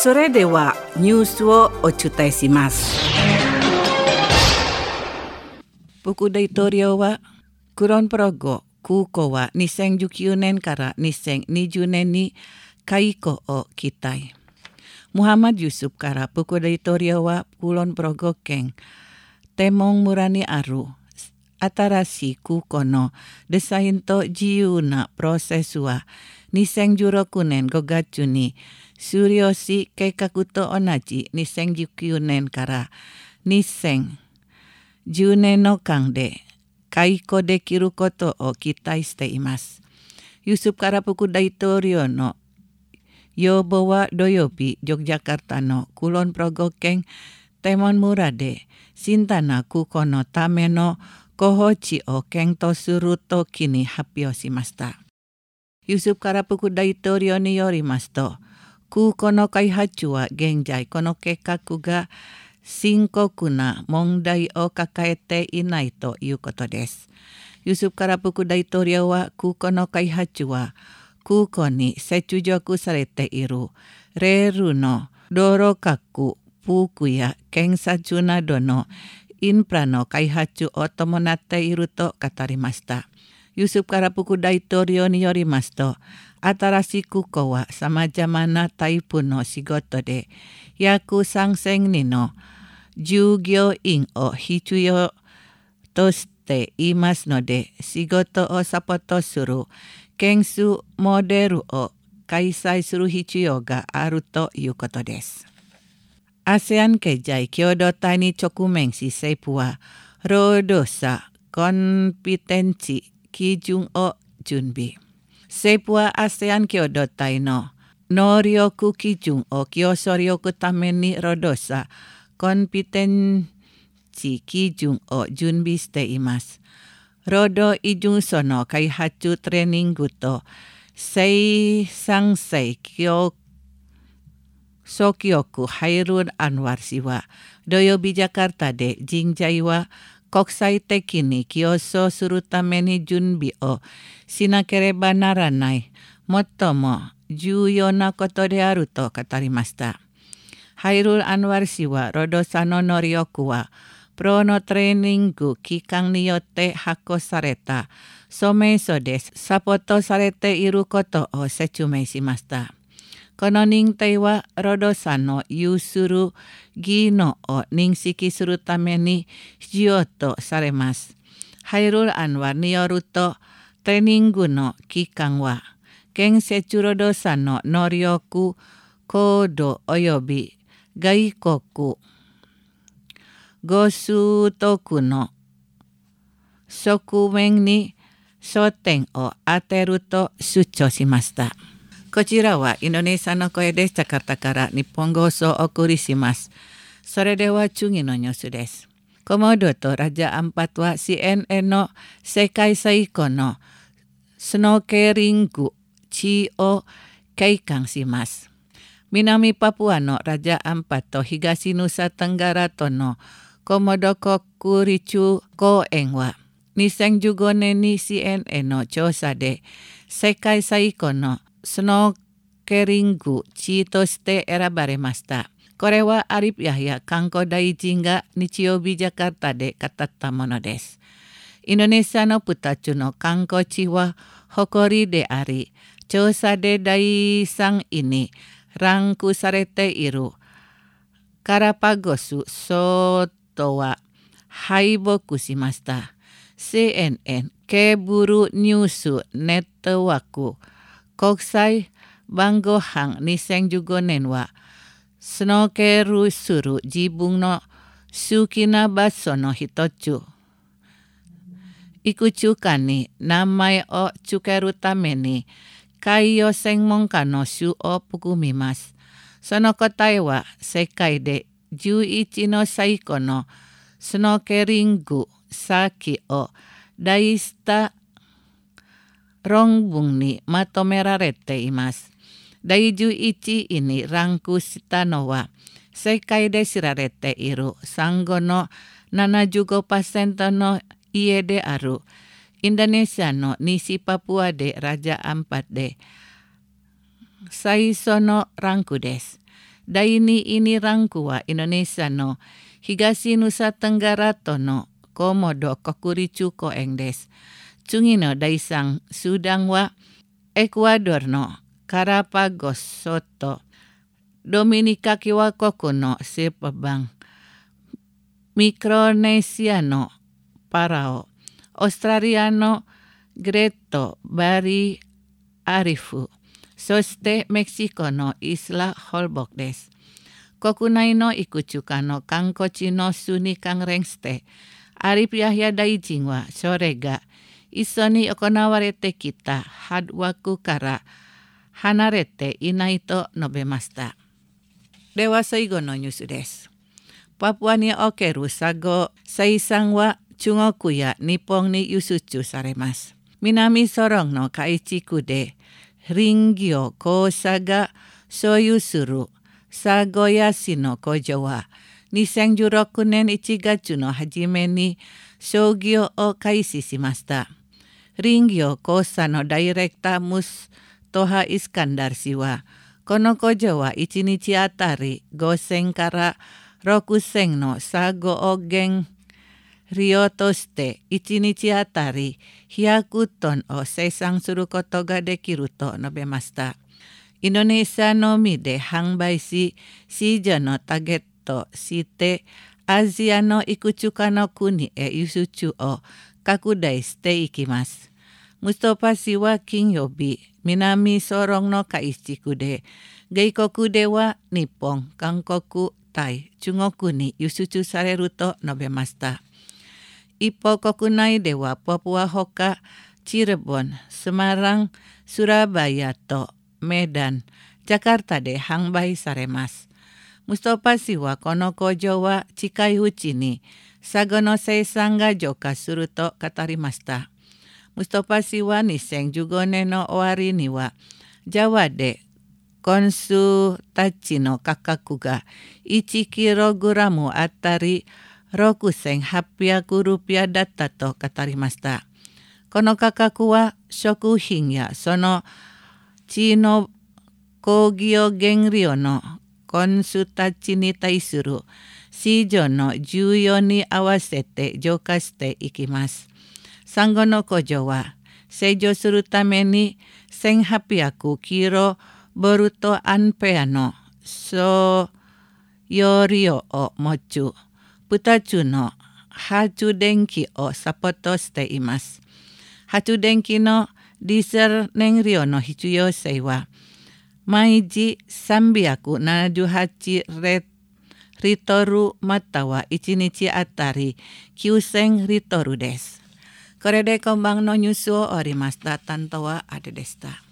それではニュースをお伝えします。副大統領はクロンプロゴ空港は2019年から2020年に開港を期待。Muhammad Yusufから副大統領はクロンプロゴ県テモン村にある新しい空港のデザインと自由なプロセスは2016年5月に終了し、計画と同じ2019年から2010年の間で開港できることを期待しています。ユスフから副大統領の要望は土曜日、ヨグヤカルタのクロンプロゴ県テモン村で新たな空港のための候補地を検討するときに発表しました。ユスフから副大統領によりますと、空港の開発は現在この計画が深刻な問題を抱えていないということです。ユスフから副大統領は空港の開発は空港に接続されているレールの道路確保や検察などのインフラの開発を伴っていると語りました。ユスフから副大統領によりますと、新しい空港はさまざまなタイプの仕事で約3000人の従業員を必要としていますので、仕事をサポートする研修モデルを開催する必要があるということです。ASEAN 経済共同体に直面し、政府は労働者コンピテンチ基準を準備。政府は ASEAN 共同体の能力基準を競争力ために労働者コンピテンチ基準を準備しています。労働移住所の開発トレーニングと生産性総局ハイル・アンワル氏は土曜日ジャカルタで人材は国際的に競争するために準備をしなければならない最も重要なことであると語りました。ハイル・アンワル氏は労働者の能力はプロのトレーニング機関によって発行された証明書でサポートされていることを説明しました。この認定は労働者の有する技能を認識するために必要とされます。ハイル・アンワルによると、トレーニングの期間は建設労働者の能力、行動及び外国ご習得の側面に焦点を当てると主張しました。こちらはインドネシアの声でジャカルタから日本放送をお送りします。それでは次のニュースです。コモドとラジャ・アンパトは CNN の世界最高のスノーケリング地を開館します。南パプアのラジャ・アンパト東ヌサテンガラとのコモド国立公園は2015年に CNN の調査で世界最高のスノーケリング地として選ばれました。これはアリフ・ヤヒヤ観光大臣が日曜日ジャカルタで語ったものです。インドネシアの2つの観光地は誇りであり、調査で第3位にランクされているガラパゴス諸島は敗北しました。CNN ケーブルニュースネットワーク国際晩ご飯2015年はスノーケルする自分の好きな場所の一つ、いくつかに名前を付けるために海洋専門家の種を含みます。その答えは世界で11の最古のスノーケリング先を題した論文にまとめられています。第11位にランクしたのは世界で知られているサンゴの 75% の家であるインドネシアの西パプアでラジャ・アンパトで最初のランクです。 Daini ini rangkua Indonesia no higasi Nusa Tenggara tono komodo kokuricu ko engdes. Cungino daisang Sudang wa Ecuador no Karapagos soto. Dominika kiwa kokuno sipabang. Micronesiano Parao. Australiano Greto Bari Arifu. Soste Mexico no Isla Holbox des. Kokunai no ikuchukano kangko chino suni kang rengste. Arif Yahya daijingwa sorega. Isoni okonawarete kita hadwaku kara. Hanarete inaito nobemasta. Dewasa igono nyusu des. Papua ni okeru sago saisangwa chungokuya nipong ni yusuchu saremas. Minami sorong no kaichikude. Ringgyo ko saga soyusuru sagoya sino ko jowa. Niseng jurokunen ichigachu no hajime ni shogyo o kaisishimasta. Ringgyo ko sano directa mus toha Iskandar siwa. Kono ko jowa ichinichi atari goseng kara rokuseng no sago ogeng ryotoste ichinichi atari hiakuton o seisang surukotoga de kiruto nobemasta. Indonesia no mide hangbaisi si jano tagetto site Asia no ikuchuka no kuni yusuchu o kakudaiste ikimas. Mustafa siwa king yobi minami sorong no kaichikude. Geikokude wa nipong kangkoku tai chungoku ni yusuchu sareruto nobemasta. Ipo kokunai dewa Papua Hoka, Cirebon, Semarang, Surabaya to Medan, Jakarta de hangbai saremas. Mustafa siwa konoko jowa cikai hucini, sagono seisangga joka suruto katarimasta. Mustafa siwa niseng jugone no owari niwa, Jawa de konsu tachino kakakuga, ichikiro guramu atari, Rokuseng hapia kurupia datato katarimasta. Kono kakakuwa shoku hingya sono chino kogyo gengrio no konsuta chini taisuru. Shijo no juyo ni awasete jokaste ikimas. Sango no kojo wa seijo suru tameni seng hapiaku kiro boruto anpeano so yorio o mochu. Putachuno hachu denki o sapotoste imas. Hachu denki no diser nengrio no hichuyo seiwa. Maiji sambiaku na juhachi ritoru matawa ichinichi atari kyuseng ritoru des. Korede kombang no nyusuo orimasta tantowa adedesta.